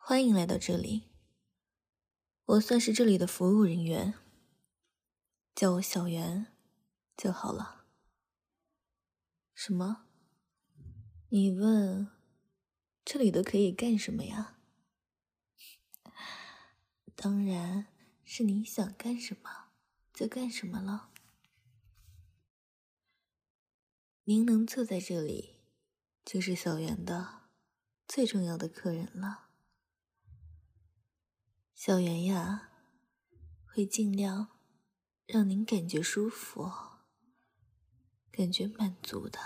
欢迎来到这里，我算是这里的服务人员，叫我小袁就好了。什么？你问这里的可以干什么呀？当然是你想干什么就干什么了。您能坐在这里，就是小袁的最重要的客人了。小袁呀，会尽量让您感觉舒服，感觉满足的。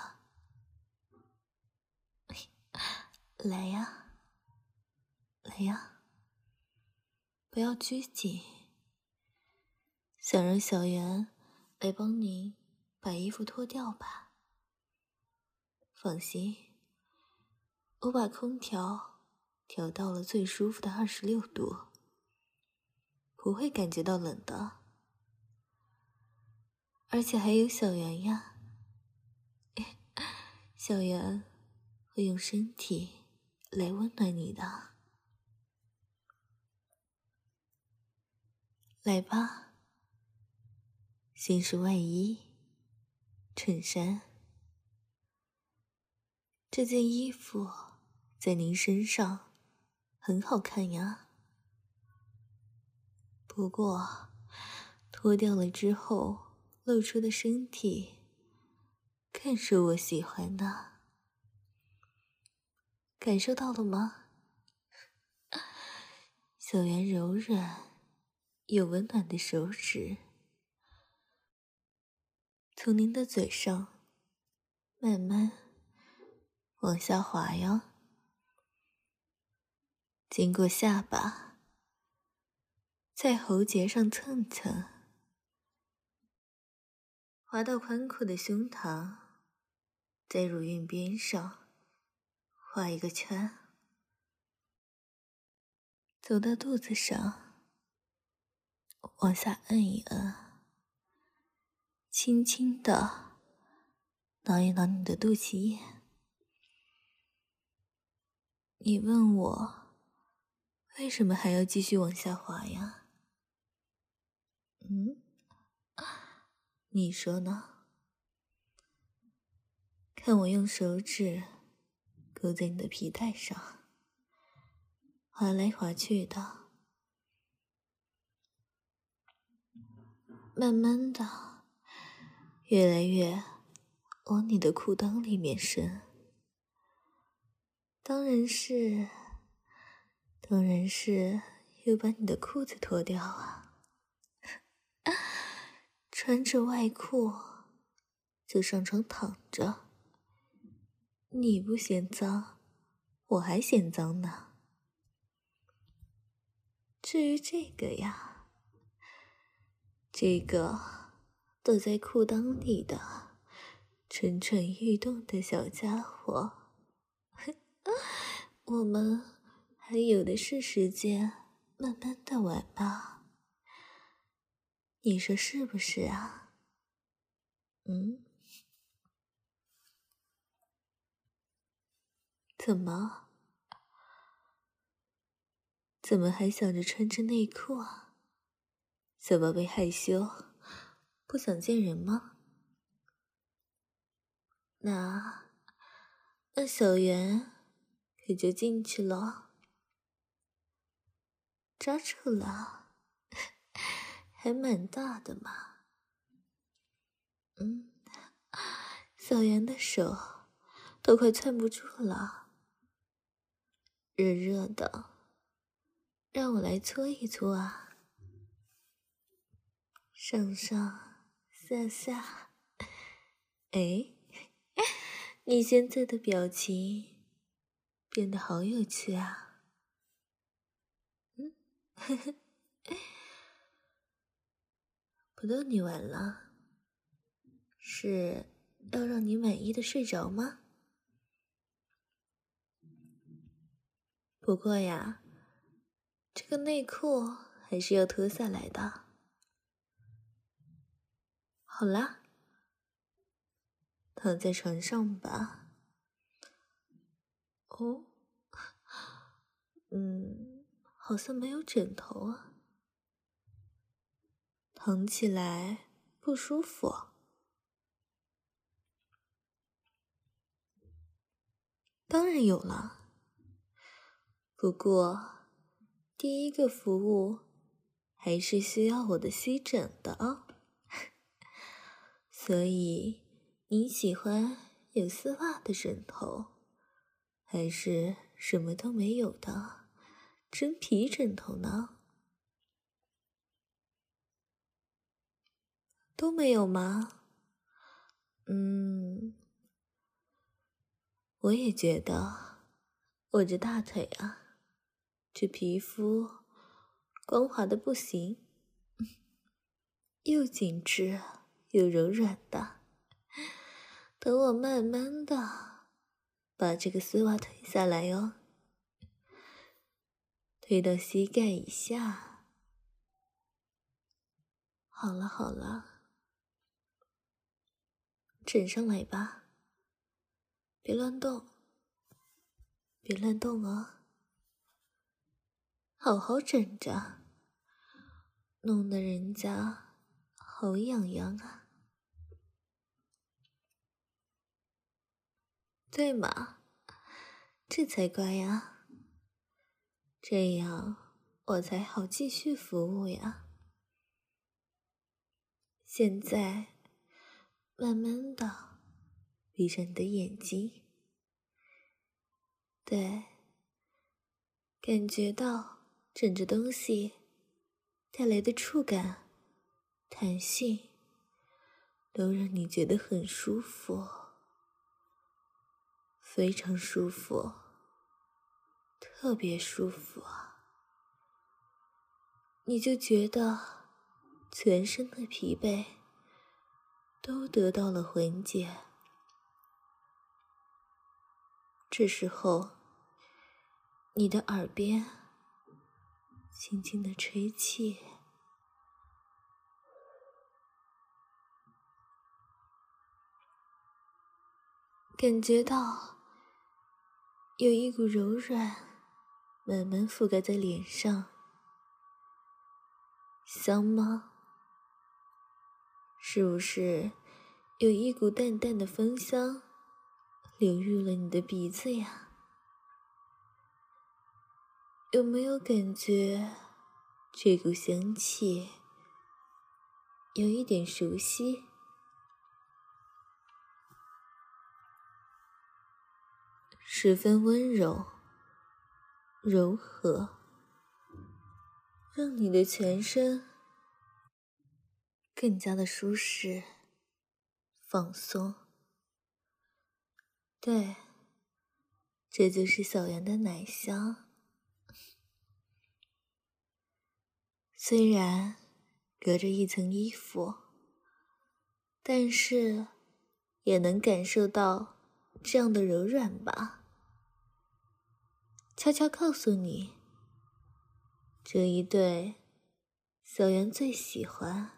来呀，来呀，不要拘谨。想让小袁来帮你把衣服脱掉吧。放心，我把空调调到了最舒服的26度，不会感觉到冷的。而且还有小袁呀，小袁会用身体来温暖你的。来吧，先是外衣、衬衫。这件衣服在您身上很好看呀，不过脱掉了之后露出的身体更是我喜欢的。感受到了吗？小袁柔软又温暖的手指从您的嘴上慢慢往下滑呀，经过下巴，在喉结上蹭蹭，滑到宽阔的胸膛，在乳晕边上画一个圈，走到肚子上，往下摁一摁，轻轻地挠一挠你的肚脐眼。你问我为什么还要继续往下滑呀？你说呢？看我用手指勾在你的皮带上，滑来滑去的，慢慢的越来越往你的裤裆里面伸。当然是又把你的裤子脱掉啊。穿着外裤就上床躺着，你不嫌脏，我还嫌脏呢。至于这个呀，这个躲在裤裆里的蠢蠢欲动的小家伙，我们还有的是时间慢慢的玩吧。你说是不是啊？怎么还想着穿着内裤啊？小宝贝害羞，不想见人吗？那小袁可就进去了，抓住了，还蛮大的嘛。小袁的手都快攥不住了，热热的，让我来搓一搓啊，上上下下。哎，你现在的表情变得好有趣啊。不逗你玩了，是要让你满意的睡着吗？不过呀，这个内裤还是要脱下来的。好啦，躺在床上吧。哦， 好像没有枕头啊，躺起来不舒服。当然有了，不过第一个服务还是需要我的吸枕的啊。所以你喜欢有丝袜的枕头，还是什么都没有的真皮枕头呢？都没有吗？我也觉得我这大腿啊，这皮肤光滑的不行，又紧致又柔软的。等我慢慢的把这个丝袜推下来哟，推到膝盖以下。好了好了，枕上来吧，别乱动，别乱动哦，好好枕着，弄得人家好痒痒啊。对嘛，这才乖呀，这样我才好继续服务呀。现在慢慢的闭上你的眼睛，对，感觉到枕着东西带来的触感、弹性，都让你觉得很舒服，非常舒服，特别舒服啊！你就觉得全身的疲惫都得到了缓解。这时候，你的耳边轻轻的吹气，感觉到有一股柔软慢慢覆盖在脸上，香吗？是不是有一股淡淡的芳香流入了你的鼻子呀？有没有感觉这股香气有一点熟悉？十分温柔、柔和，让你的全身更加的舒适、放松。对，这就是小圆的奶香。虽然隔着一层衣服，但是也能感受到这样的柔软吧。悄悄告诉你，这一对小圆最喜欢、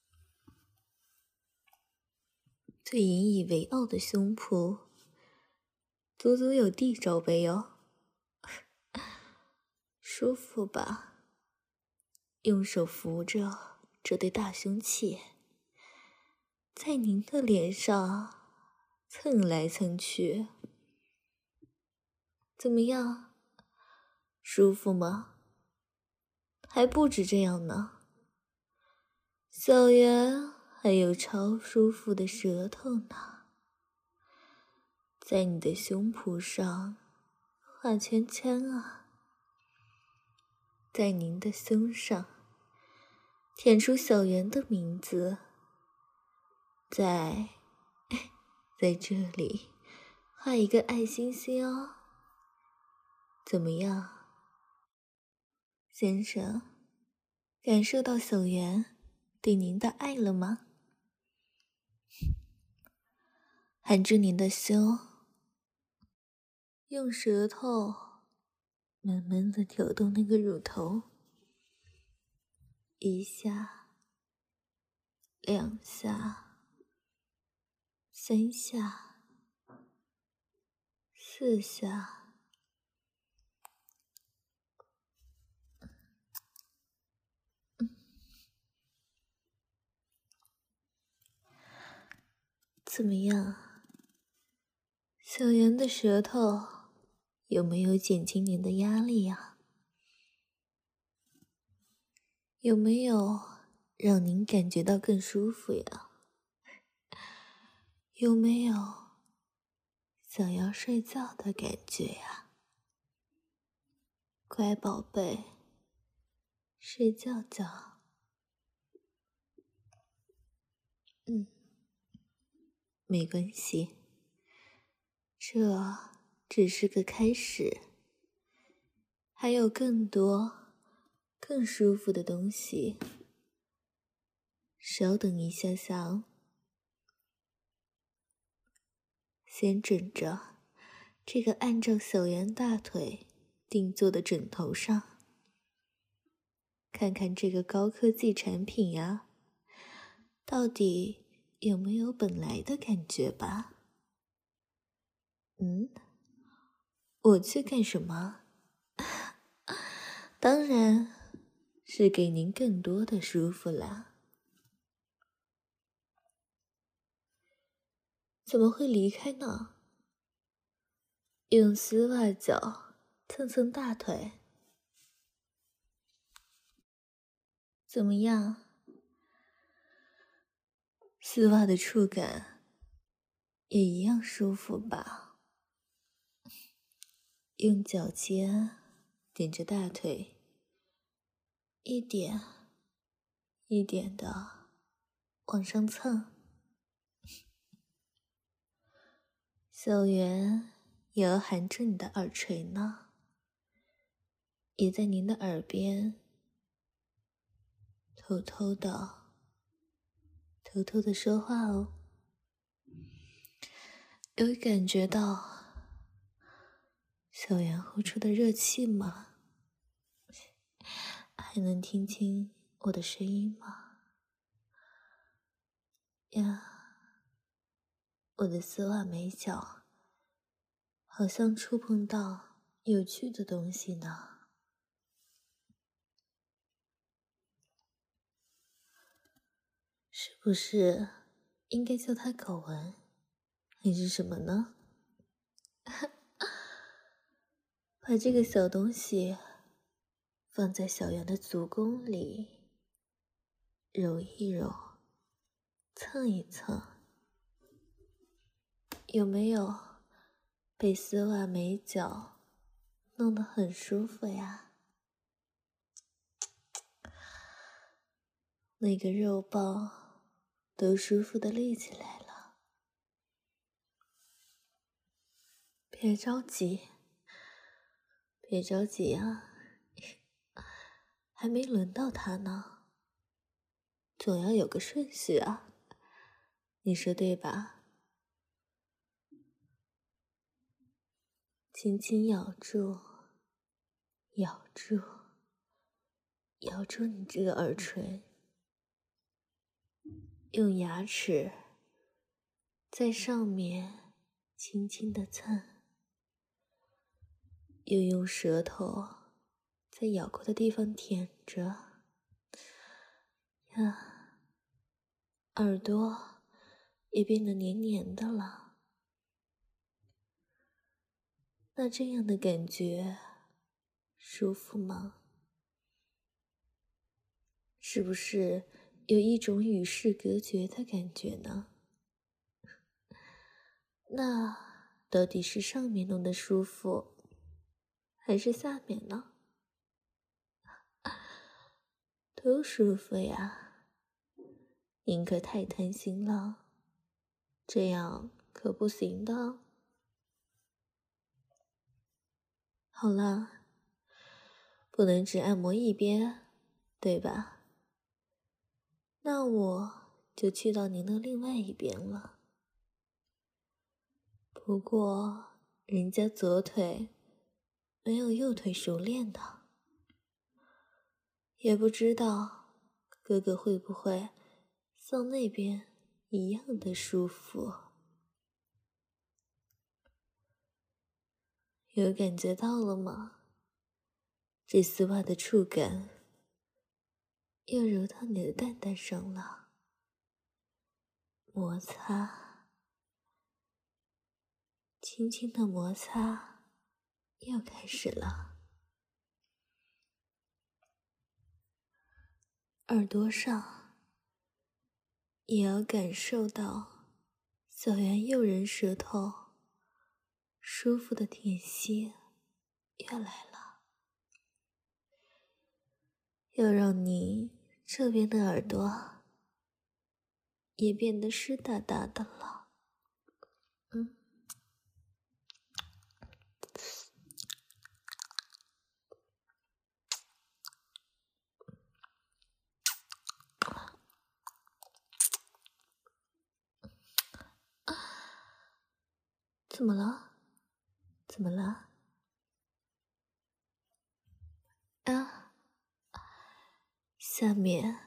最引以为傲的胸脯，足足有地罩杯哦。舒服吧？用手扶着这对大凶器，在您的脸上蹭来蹭去，怎么样？舒服吗？还不止这样呢，小圆还有超舒服的舌头呢，在你的胸脯上画圈圈啊，在您的胸上填出小圆的名字，在这里画一个爱心心哦。怎么样，先生，感受到小圆对您的爱了吗？含住您的胸，用舌头慢慢的挑动那个乳头，一下，两下，三下，四下， 怎么样？小圆的舌头有没有减轻您的压力啊？有没有让您感觉到更舒服呀？有没有想要睡觉的感觉呀？乖宝贝，睡觉觉。没关系，这只是个开始，还有更多更舒服的东西。稍等一下下哦，先枕着这个按照小圆大腿定做的枕头上，看看这个高科技产品呀，到底有没有本来的感觉吧？我去干什么？当然是给您更多的舒服啦。怎么会离开呢？用丝袜脚蹭蹭大腿，怎么样？丝袜的触感也一样舒服吧？用脚尖点着大腿，一点一点的往上蹭。小圆也含着你的耳垂呢，也在您的耳边偷偷的说话哦。有感觉到小圆呼出的热气吗？还能听清我的声音吗？呀，我的丝袜美脚好像触碰到有趣的东西呢。是不是应该叫它睾丸，还是什么呢？把这个小东西放在小圆的足弓里，揉一揉，蹭一蹭，有没有被丝袜美脚弄得很舒服呀？那个肉包都舒服的立起来了。别着急，别着急啊，还没轮到他呢，总要有个顺序啊，你说对吧？轻轻咬住，咬住，咬住你这个耳垂，用牙齿在上面轻轻地蹭，又用舌头在咬过的地方舔着。呀，耳朵也变得黏黏的了。那这样的感觉舒服吗？是不是有一种与世隔绝的感觉呢？那到底是上面弄的舒服，还是下面呢？都舒服呀，您可太贪心了，这样可不行的。好了，不能只按摩一边，对吧？那我就去到您的另外一边了。不过人家左腿没有右腿熟练的，也不知道哥哥会不会像那边一样的舒服。有感觉到了吗？这丝袜的触感又揉到你的蛋蛋上了，摩擦轻轻的摩擦又开始了，耳朵上也要感受到小圆诱人舌头舒服的甜吸又来了，要让你这边的耳朵也变得湿哒哒的了。怎么了？怎么了？啊，下面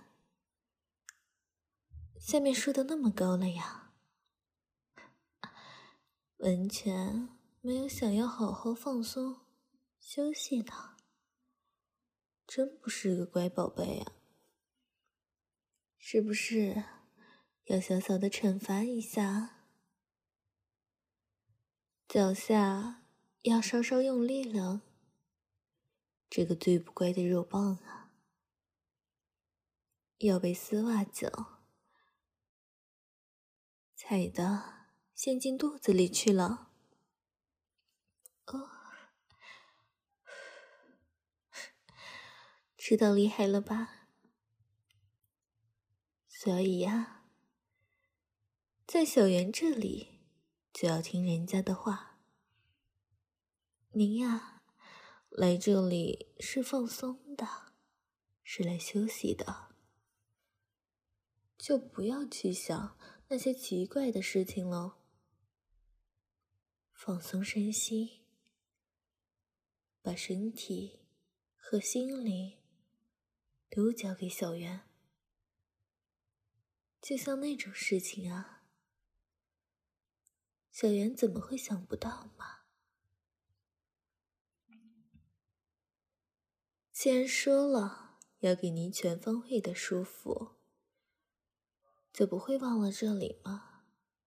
说的那么高了呀，完全没有想要好好放松休息呢，真不是个乖宝贝啊，是不是要小小的惩罚一下？脚下要稍稍用力了，这个最不乖的肉棒啊，要被丝袜脚踩得陷进肚子里去了。哦，知道厉害了吧？所以呀，在小圆这里就要听人家的话。您呀，来这里是放松的，是来休息的，就不要去想那些奇怪的事情了。放松身心，把身体和心灵都交给小圆。就像那种事情啊，小圆怎么会想不到嘛？既然说了要给您全方位的舒服，就不会忘了这里吗？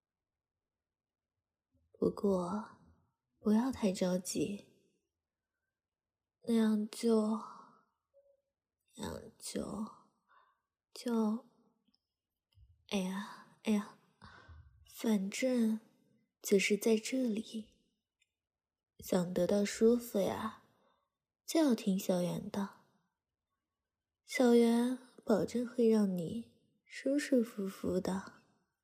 不过不要太着急，那样就哎呀，反正就是在这里，想得到舒服呀，就要听小圆的。小圆保证会让你舒舒服服的。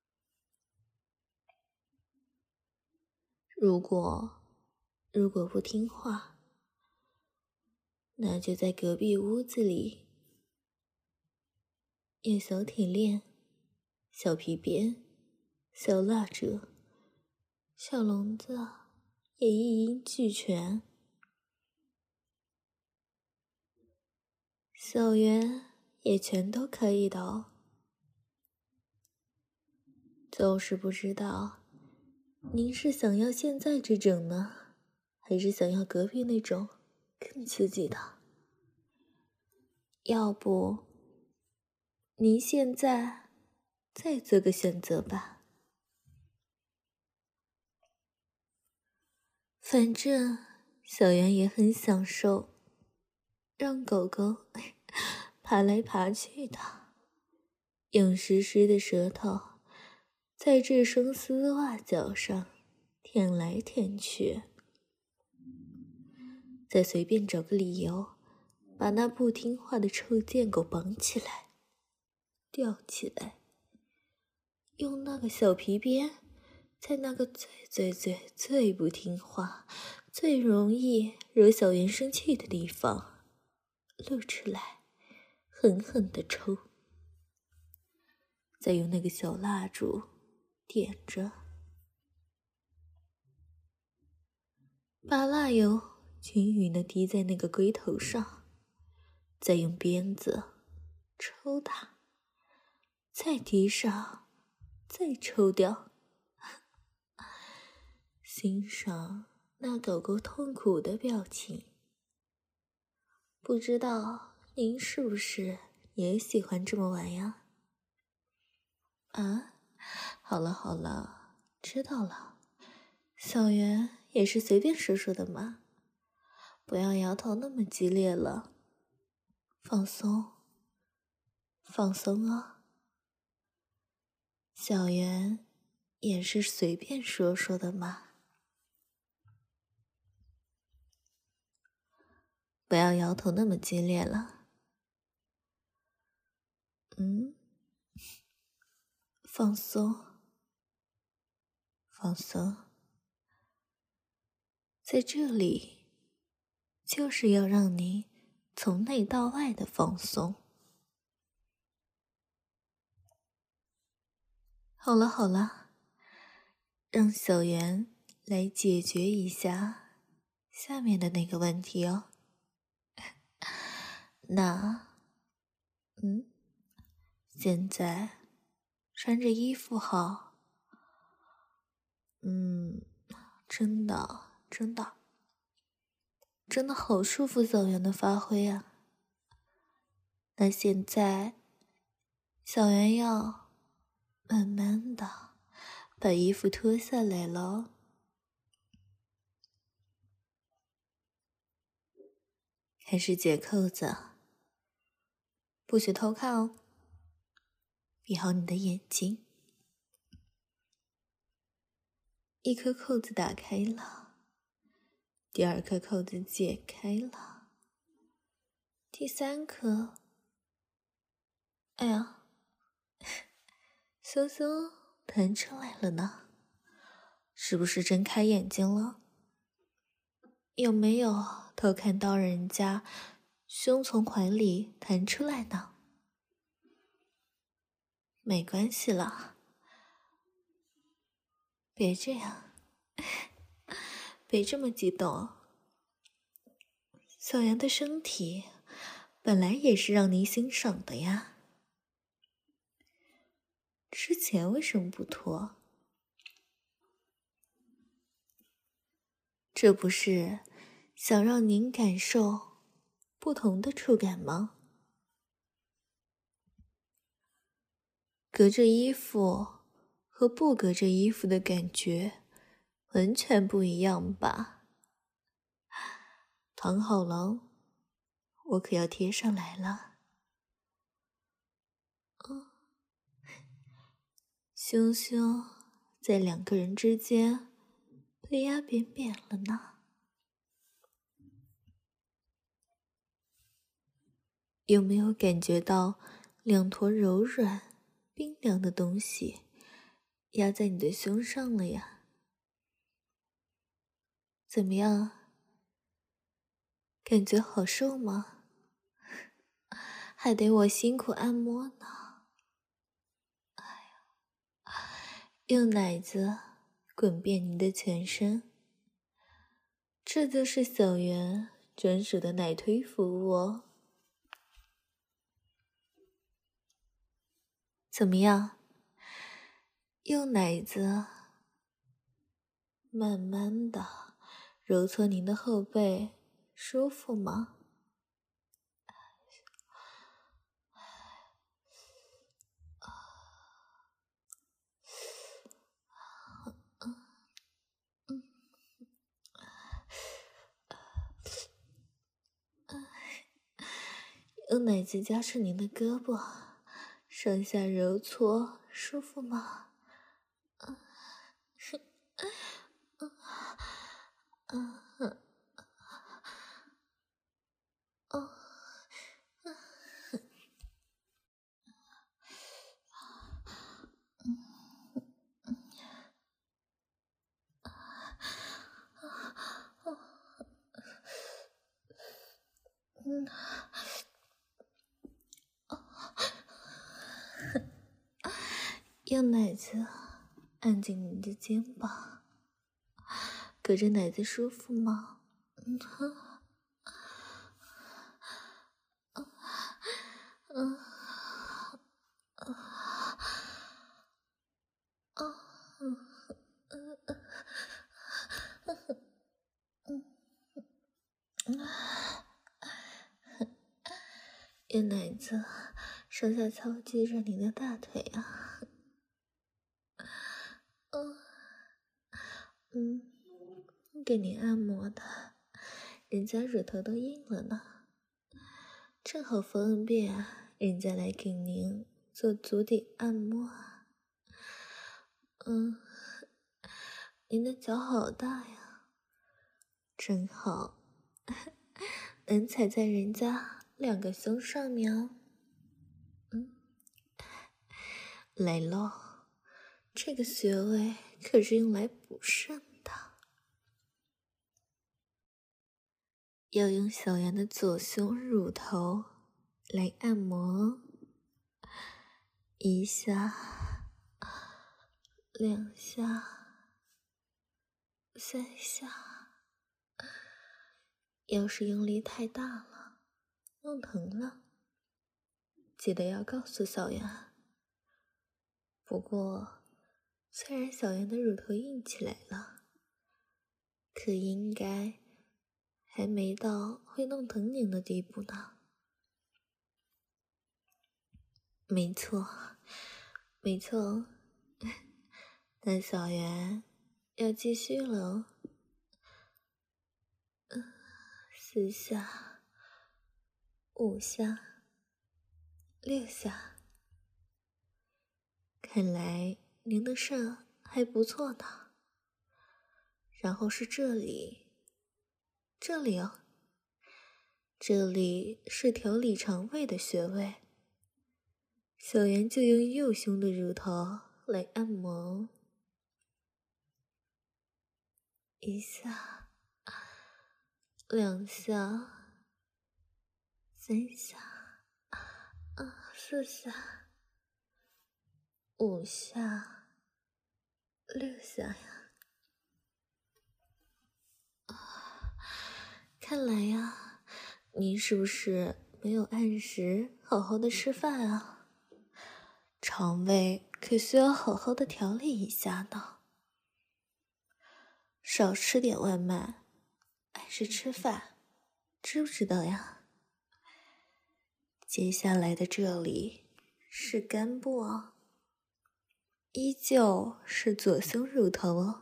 如果不听话，那就在隔壁屋子里，有小铁链、小皮鞭、小蜡烛、小笼子，也一应俱全。小圆也全都可以的哦，就是不知道您是想要现在这种呢，还是想要隔壁那种更刺激的？要不您现在再做个选择吧。反正小圆也很享受让狗狗爬来爬去的，用湿湿的舌头在这双丝袜脚上舔来舔去，再随便找个理由把那不听话的臭贱狗绑起来，吊起来，用那个小皮鞭在那个最不听话、最容易惹小圆生气的地方露出来，狠狠地抽，再用那个小蜡烛点着，把蜡油均匀地滴在那个龟头上，再用鞭子抽打，再滴上，再抽掉，欣赏那狗狗痛苦的表情。不知道您是不是也喜欢这么玩呀？啊，好了，知道了， 小圆也是随便说说的嘛，不要摇头那么激烈了，放松，放松哦。小圆也是随便说说的嘛，不要摇头那么激烈了。放松，放松，在这里就是要让你从内到外的放松。好了好了，让小圆来解决一下下面的那个问题哦。那，现在穿着衣服好，真的好舒服，小圆的发挥啊。那现在，小圆要慢慢的把衣服脱下来了，开始解扣子，不许偷看哦，闭好你的眼睛。一颗扣子打开了，第二颗扣子解开了，第三颗，哎呀，羞羞弹出来了呢，是不是睁开眼睛了？有没有偷看到人家胸从怀里弹出来呢？没关系了，别这样，别这么激动。小羊的身体本来也是让您欣赏的呀，之前为什么不脱？这不是想让您感受不同的触感吗？隔着衣服和不隔着衣服的感觉完全不一样吧？躺好了，我可要贴上来了。羞羞在两个人之间被压扁扁了呢。有没有感觉到两坨柔软冰凉的东西压在你的胸上了呀？怎么样？感觉好受吗？还得我辛苦按摩呢。哎呀，用奶子滚遍你的全身，这就是小圆专属的奶推服务哦。怎么样？用奶子慢慢的揉搓您的后背，舒服吗？用奶子夹着您的胳膊，上下揉搓，舒服吗？用奶子按紧你的肩膀，隔着奶子舒服吗？用奶子上下操击着你的大腿啊。 给您按摩的，人家乳头都硬了呢，正好方便人家来给您做足底按摩。您的脚好大呀，正好能踩在人家2个胸上面哦。来喽，这个穴位可是用来补肾的。要用小圆的左胸乳头来按摩，1下、2下、3下。要是用力太大了，弄疼了，记得要告诉小圆。不过，虽然小圆的乳头硬起来了，可应该还没到会弄疼您的地步呢。没错，没错。那小圆要继续了哦。4下、5下、6下。看来您的肾还不错呢。然后是这里，这里哦，这里是调理肠胃的穴位。小圆就用右胸的乳头来按摩，1下、2下、3下、4下、5下、6下呀。看来呀，您是不是没有按时好好的吃饭啊？肠胃可需要好好的调理一下呢。少吃点外卖，按时吃饭，知不知道呀？接下来的这里是肝部哦，依旧是左胸乳头哦。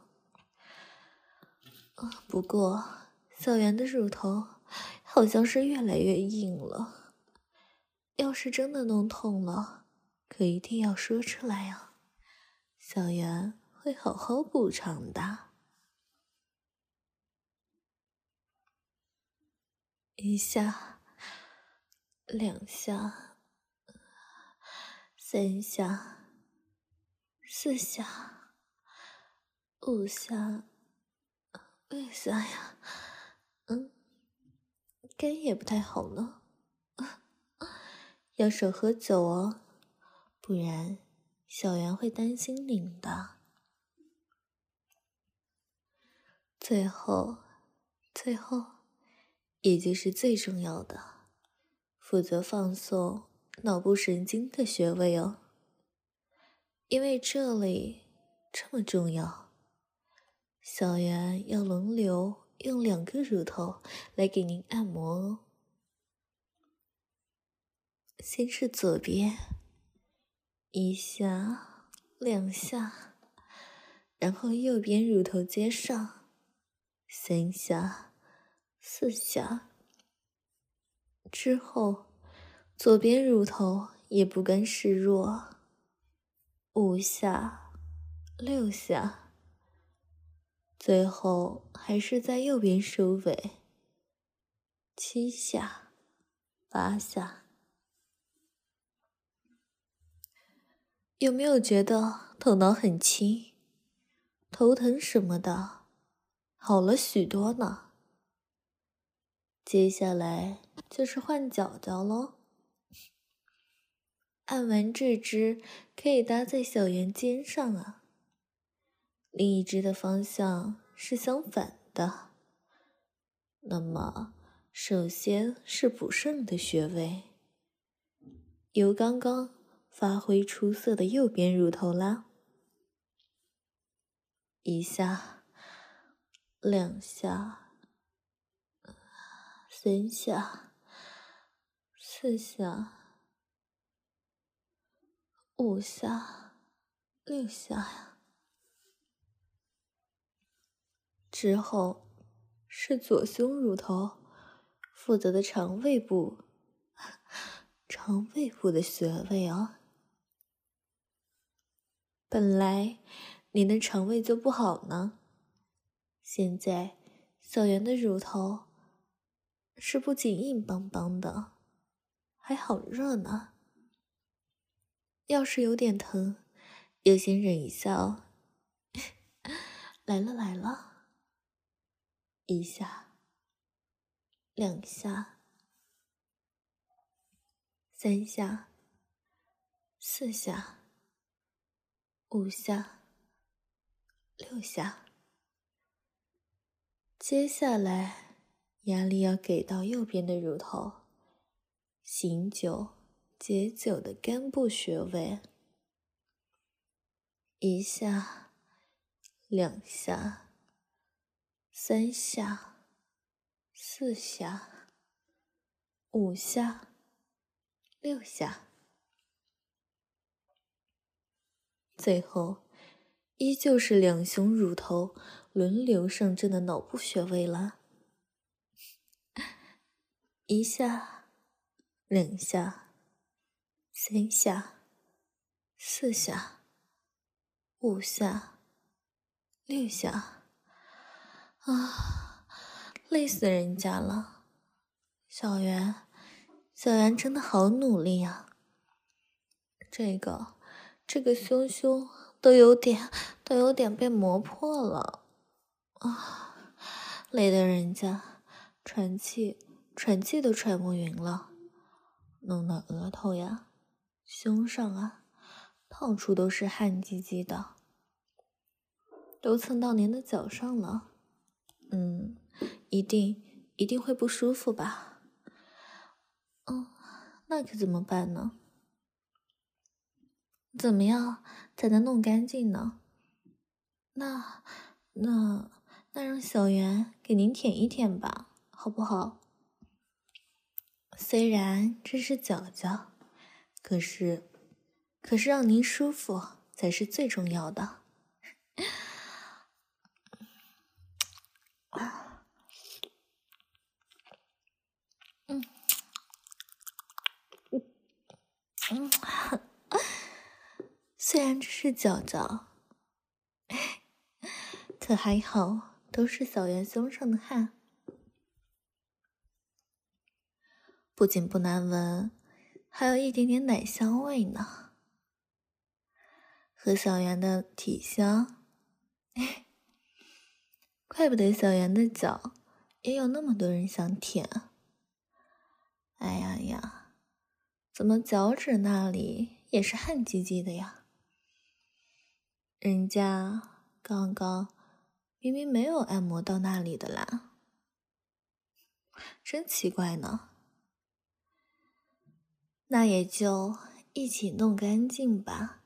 不过小圆的乳头好像是越来越硬了，要是真的弄痛了，可一定要说出来哦，小圆会好好补偿的。1下、2下、3下、4下、5下、6下呀。肝也不太好呢。要少喝酒哦，不然小圆会担心您的。最后，也就是最重要的，负责放松脑部神经的穴位哦。因为这里这么重要，小圆要轮流用2个乳头来给您按摩哦。先是左边，1下、2下，然后右边乳头接上，3下、4下。之后，左边乳头也不甘示弱，5下、6下。最后还是在右边收尾，7下、8下。有没有觉得头脑很轻，头疼什么的好了许多呢？接下来就是换脚脚咯。按完这只可以搭在小圆肩上啊，另一只的方向是相反的。那么首先是补肾的穴位，由刚刚发挥出色的右边乳头啦。1下、2下、3下、4下、5下、6下呀。 之后是左胸乳头负责的肠胃部的穴位哦。本来你的肠胃就不好呢，现在小圆的乳头是不仅硬邦邦的，还好热呢。要是有点疼，也先忍一下哦。来了来了，一下，两下，三下，四下，五下，六下。接下来压力要给到右边的乳头，醒酒解酒的肝部穴位。一下，两下，三下，四下，五下，六下。最后依旧是两胸乳头轮流上阵的脑部穴位了。一下，两下，三下，四下，五下，六下。啊，累死人家了。小圆真的好努力呀。这个胸都有点被磨破了啊，累得人家喘气都喘不匀了，弄得额头呀、胸上啊，到处都是汗唧唧的，都蹭到您的脚上了。一定会不舒服吧？那可怎么办呢？怎么样才能弄干净呢？那让小圆给您舔一舔吧，好不好？虽然这是脚脚，可是让您舒服才是最重要的。虽然这是脚脚，可还好都是小圆胸上的汗，不仅不难闻，还有一点点奶香味呢。和小圆的体香，怪不得小圆的脚也有那么多人想舔。哎呀，怎么脚趾那里也是汗唧唧的呀？人家刚刚明明没有按摩到那里的啦，真奇怪呢。那也就一起弄干净吧。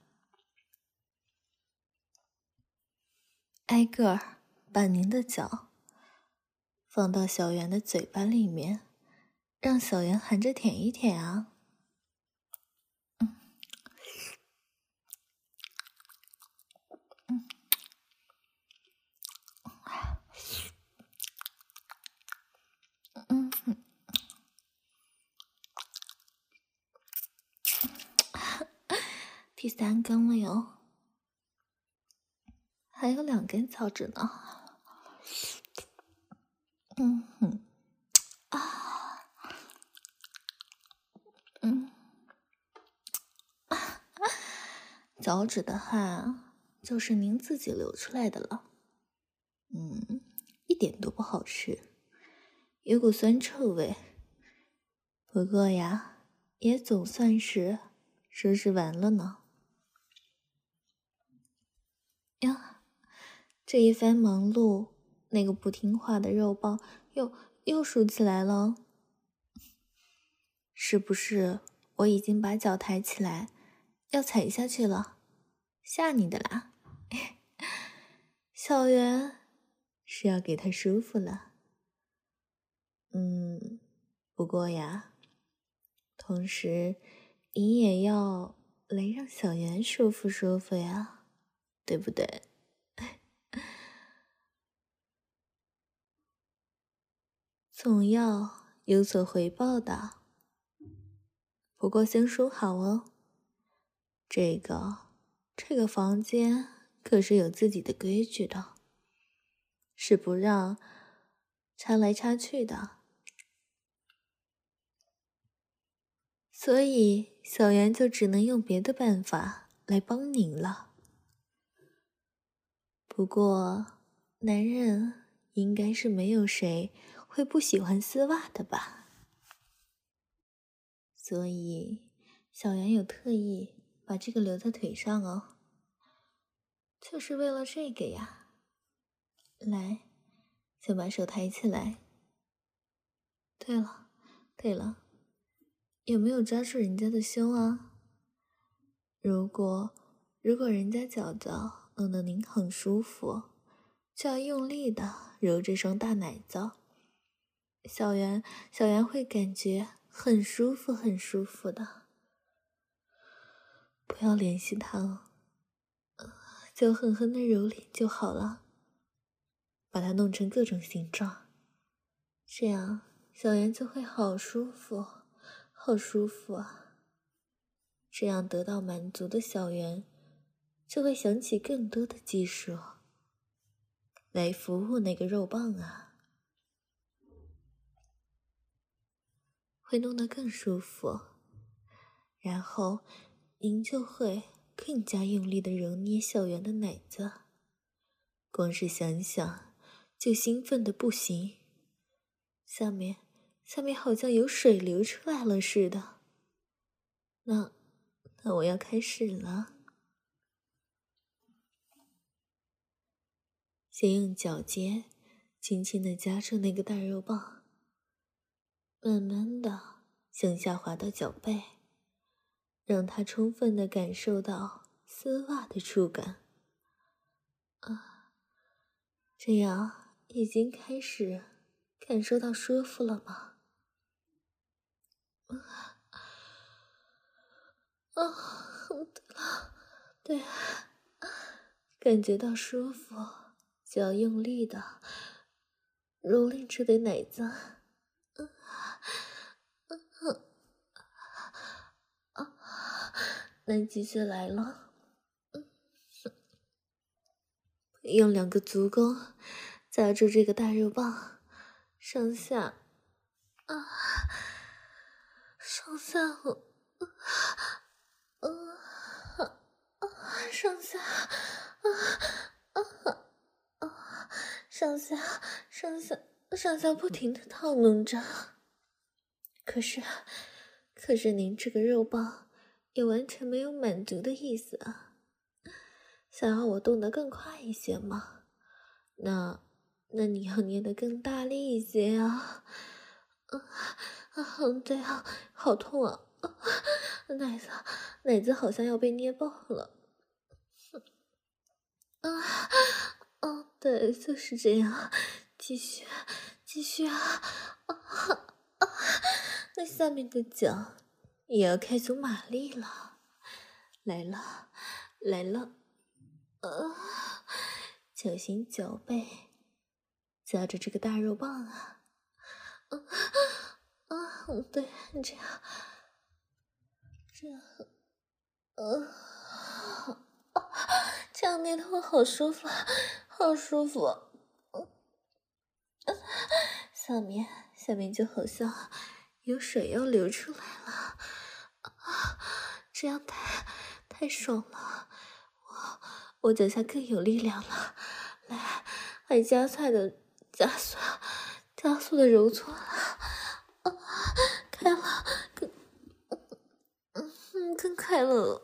挨个儿把您的脚放到小圆的嘴巴里面，让小圆含着舔一舔啊。第3根了哟，还有2根脚趾呢。脚趾的汗就是您自己流出来的了，一点都不好吃，有股酸臭味。不过呀，也总算是收拾完了呢。呀，这一番忙碌，那个不听话的肉包又竖起来了。是不是我已经把脚抬起来，要踩下去了？吓你的啦！小圆是要给他舒服了。不过呀，同时你也要来让小圆舒服舒服呀，对不对？ 总要有所回报的。不过先说好哦，这个房间可是有自己的规矩的，是不让插来插去的。所以小圆就只能用别的办法来帮您了。不过男人应该是没有谁会不喜欢丝袜的吧？所以小圆有特意把这个留在腿上哦，就是为了这个呀。来，先把手抬起来。对了，有没有抓住人家的胸啊？如果人家脚脚弄得您很舒服，就要用力的揉这双大奶子，小圆会感觉很舒服的。不要联系他哦，就狠狠的揉脸就好了，把它弄成各种形状，这样小圆就会好舒服啊。这样得到满足的小圆就会想起更多的技术来服务那个肉棒啊，会弄得更舒服，然后您就会更加用力地揉捏小圆的奶子，光是想想就兴奋得不行，下面好像有水流出来了似的。那我要开始了。先用脚尖轻轻地夹住那个大肉棒，慢慢地向下滑到脚背，让它充分地感受到丝袜的触感。这样已经开始感受到舒服了吗？对，感觉到舒服就要用力的蹂躏这对奶子。那继续来了，用2个足弓夹住这个大肉棒，上下上下不停地套弄着。可是您这个肉棒也完全没有满足的意思啊，想要我动得更快一些吗？那你要捏得更大力一些啊。对啊，好痛啊，奶子好像要被捏爆了。对，就是这样，继续啊。那下面的脚也要开足马力了，来了，小心脚背夹着这个大肉棒啊。对，这样，这样捏得我好舒服。下面就好像有水要流出来了，这样太爽了，我脚下更有力量了，来加速的揉搓了，开了，更快了，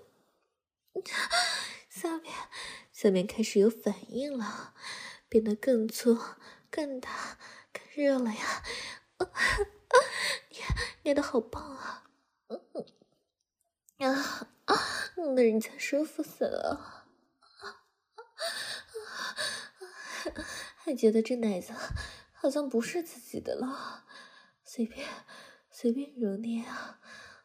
下面开始有反应了，变得更粗、更大、更热了呀！捏得好棒啊！弄得人家舒服死了，还觉得这奶子好像不是自己的了，随便揉捏啊！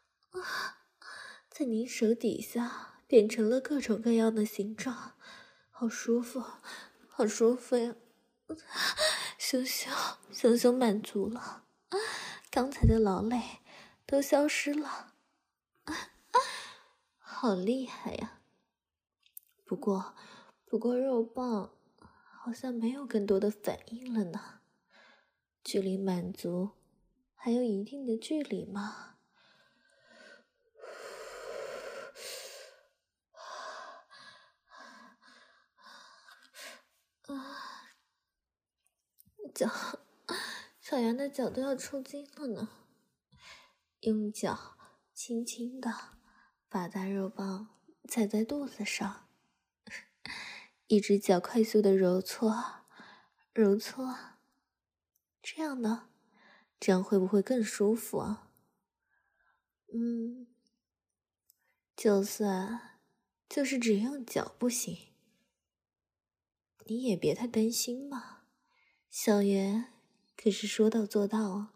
在您手底下变成了各种各样的形状，好舒服呀！ 熊熊满足了，刚才的劳累都消失了，好厉害呀！不过肉棒好像没有更多的反应了呢，距离满足还有一定的距离嘛。小圆的脚都要抽筋了呢，用脚轻轻的把大肉棒踩在肚子上，一只脚快速的揉搓，这样呢？这样会不会更舒服啊？就算就是只用脚不行，你也别太担心嘛。小圆可是说到做到啊，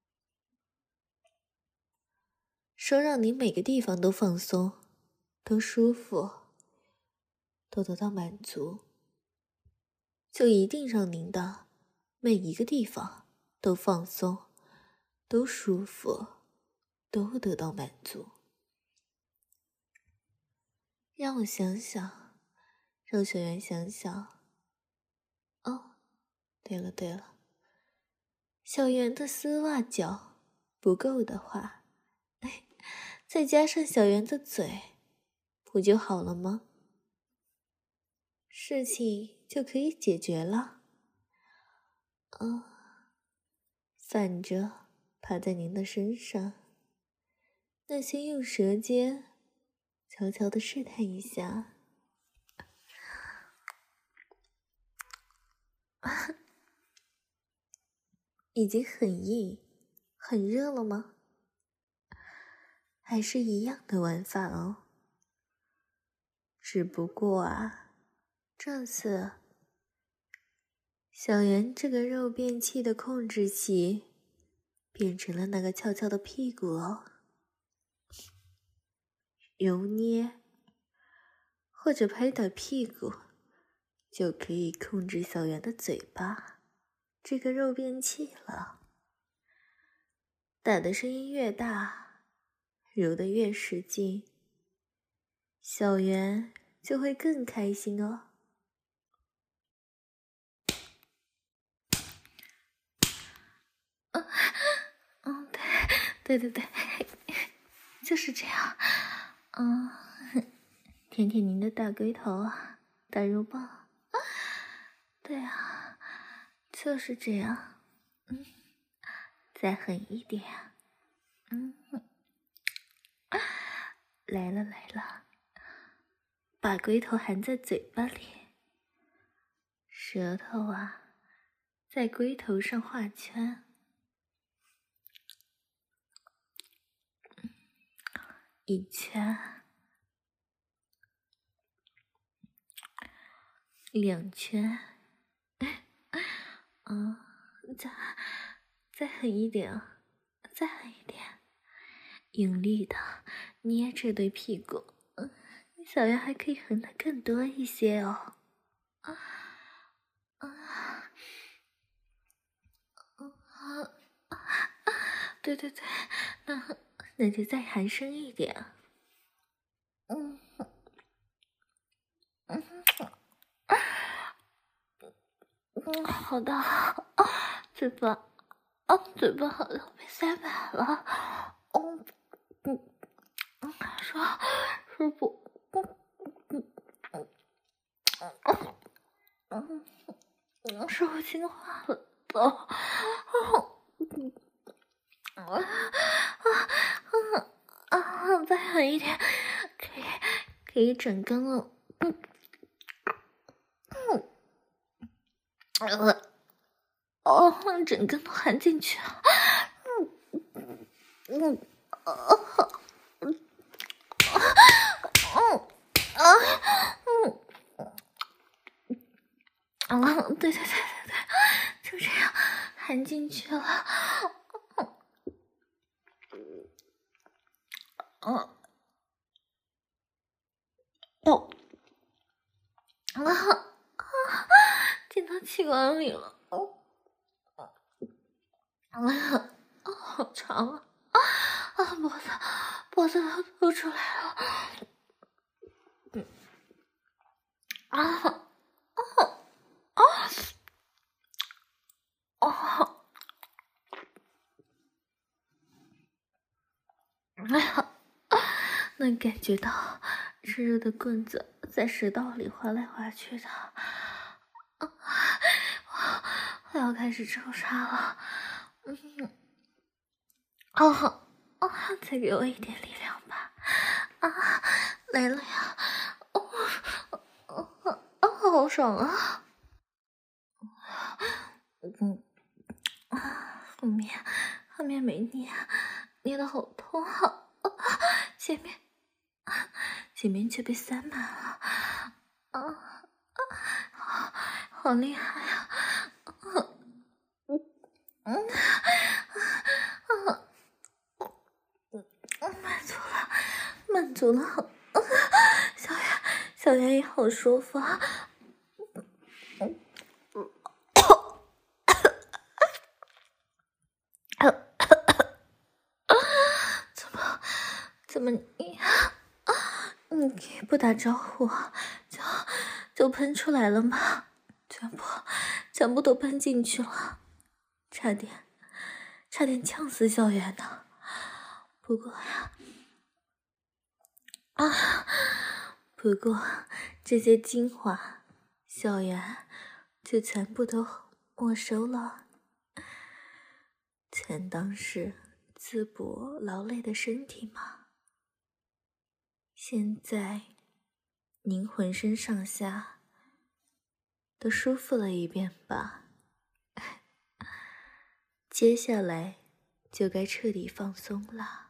说让你每个地方都放松，都舒服，都得到满足，就一定让您的每一个地方都放松，都舒服，都得到满足。让我想想，让小圆想想。哦，对了，小圆的丝袜脚不够的话，再加上小圆的嘴，不就好了吗？事情就可以解决了。反着趴在您的身上，那先用舌尖悄悄地试探一下。已经很硬很热了吗？还是一样的玩法哦，只不过啊，这次小圆这个肉便器的控制器变成了那个翘翘的屁股哦，揉捏或者拍打屁股就可以控制小圆的嘴巴这个肉便器了。打的声音越大，揉得越使劲，小圆就会更开心哦。对，就是这样。舔舔您的大龟头啊，大肉棒。对啊，就是这样。再狠一点。来了，把龟头含在嘴巴里，舌头啊，在龟头上画圈。1圈，2圈，再狠一点啊，再狠一点，用力的捏这对屁股，小圆还可以狠得更多一些哦。对，那就再含深一点。好的，嘴巴好像被塞满了。说不，说不清话了都。再狠一点，可以整根了。整根都含进去了。对，就这样含进去了。进到气管里了。 哎呀，好长啊！脖子都凸出来了。哎呀，能感觉到热热的棍子在食道里划来划去的。我要开始抽插了。再给我一点力量吧。来了呀！好爽啊！后面没捏，捏的好痛啊！前面却被塞满了。好厉害呀！满足了。小圆也好舒服啊。怎么你不打招呼就喷出来了吗？全部都喷进去了，差点呛死小圆的。不过这些精华，小圆就全部都没收了，全当是滋补劳累的身体嘛。现在您浑身上下都舒服了一遍吧？接下来就该彻底放松了，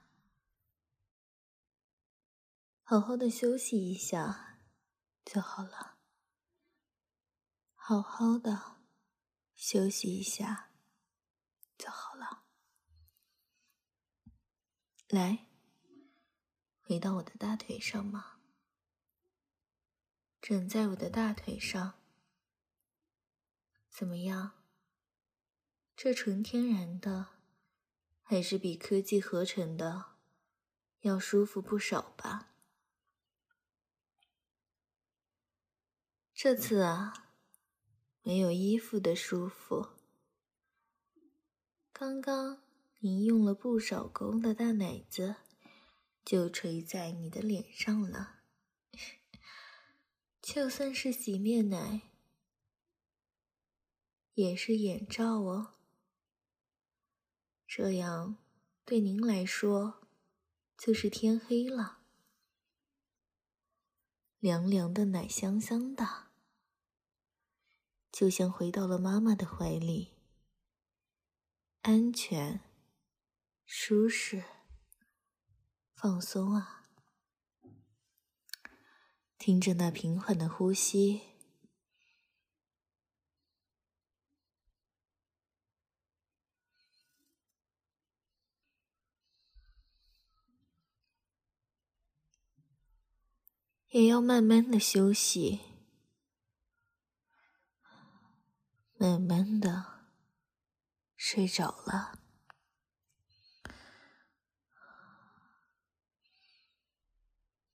好好的休息一下就好了。好好的休息一下就好了。来，回到我的大腿上嘛，枕在我的大腿上。怎么样？这纯天然的，还是比科技合成的要舒服不少吧？这次啊，没有衣服的舒服。刚刚你用了不少功的大奶子就垂在你的脸上了，就算是洗面奶也是眼罩哦，这样对您来说就是天黑了。凉凉的奶香香的，就像回到了妈妈的怀里，安全、舒适、放松啊。听着那平缓的呼吸，也要慢慢的休息，慢慢的睡着了。